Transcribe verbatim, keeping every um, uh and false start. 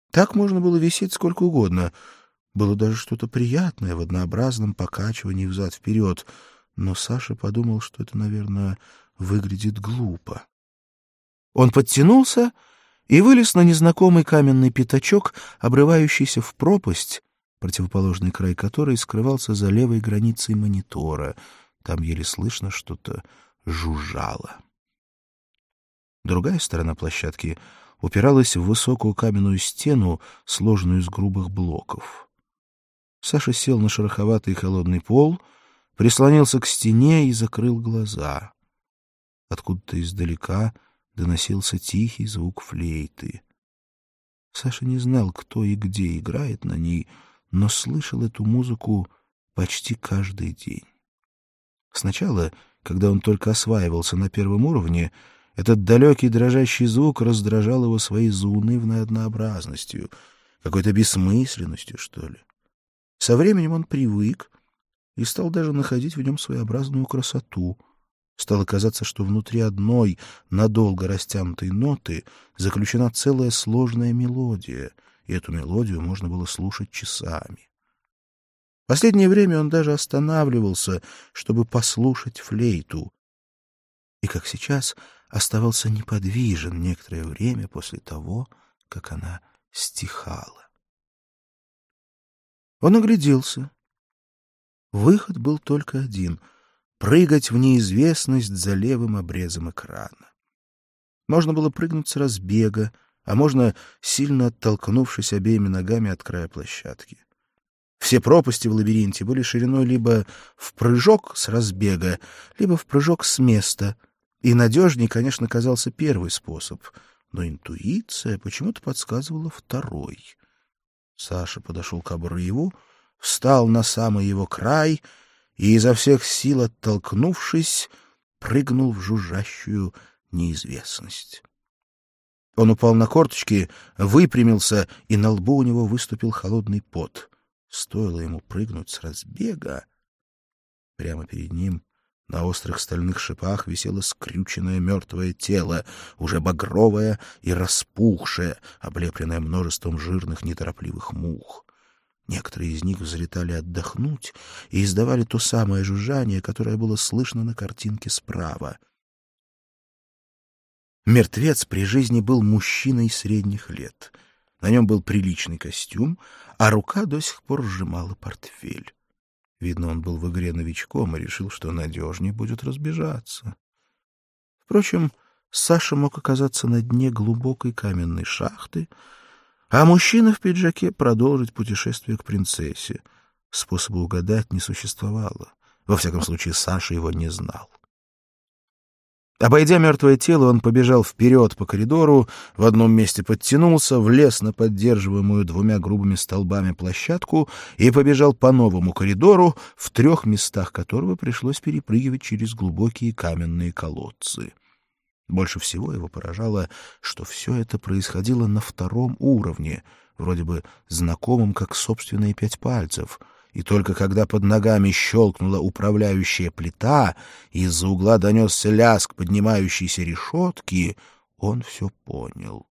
Так можно было висеть сколько угодно. Было даже что-то приятное в однообразном покачивании взад-вперед, но Саша подумал, что это, наверное, выглядит глупо. Он подтянулся и вылез на незнакомый каменный пятачок, обрывающийся в пропасть, противоположный край которой скрывался за левой границей монитора. Там еле слышно что-то жужжало. Другая сторона площадки упиралась в высокую каменную стену, сложенную из грубых блоков. Саша сел на шероховатый холодный пол, прислонился к стене и закрыл глаза. Откуда-то издалека доносился тихий звук флейты. Саша не знал, кто и где играет на ней, но слышал эту музыку почти каждый день. Сначала, когда он только осваивался на первом уровне, этот далекий дрожащий звук раздражал его своей заунывной однообразностью, какой-то бессмысленностью, что ли. Со временем он привык и стал даже находить в нем своеобразную красоту. Стало казаться, что внутри одной надолго растянутой ноты заключена целая сложная мелодия, и эту мелодию можно было слушать часами. В последнее время он даже останавливался, чтобы послушать флейту, и, как сейчас, оставался неподвижен некоторое время после того, как она стихала. Он огляделся. Выход был только один — прыгать в неизвестность за левым обрезом экрана. Можно было прыгнуть с разбега, а можно, сильно оттолкнувшись обеими ногами от края площадки. Все пропасти в лабиринте были шириной либо в прыжок с разбега, либо в прыжок с места, и надежней, конечно, казался первый способ, но интуиция почему-то подсказывала второй. Саша подошел к обрыву, встал на самый его край и, изо всех сил оттолкнувшись, прыгнул в жужжащую неизвестность. Он упал на корточки, выпрямился, и на лбу у него выступил холодный пот. Стоило ему прыгнуть с разбега. Прямо перед ним на острых стальных шипах висело скрюченное мертвое тело, уже багровое и распухшее, облепленное множеством жирных неторопливых мух. Некоторые из них взлетали отдохнуть и издавали то самое жужжание, которое было слышно на картинке справа. Мертвец при жизни был мужчиной средних лет. На нем был приличный костюм, а рука до сих пор сжимала портфель. Видно, он был в игре новичком и решил, что надежнее будет разбежаться. Впрочем, Саша мог оказаться на дне глубокой каменной шахты, а мужчина в пиджаке продолжить путешествие к принцессе. Способа угадать не существовало. Во всяком случае, Саша его не знал. Обойдя мертвое тело, он побежал вперед по коридору, в одном месте подтянулся, влез на поддерживаемую двумя грубыми столбами площадку и побежал по новому коридору, в трех местах которого пришлось перепрыгивать через глубокие каменные колодцы. Больше всего его поражало, что все это происходило на втором уровне, вроде бы знакомым как собственные пять пальцев, и только когда под ногами щелкнула управляющая плита и из-за угла донесся лязг поднимающейся решетки, он все понял.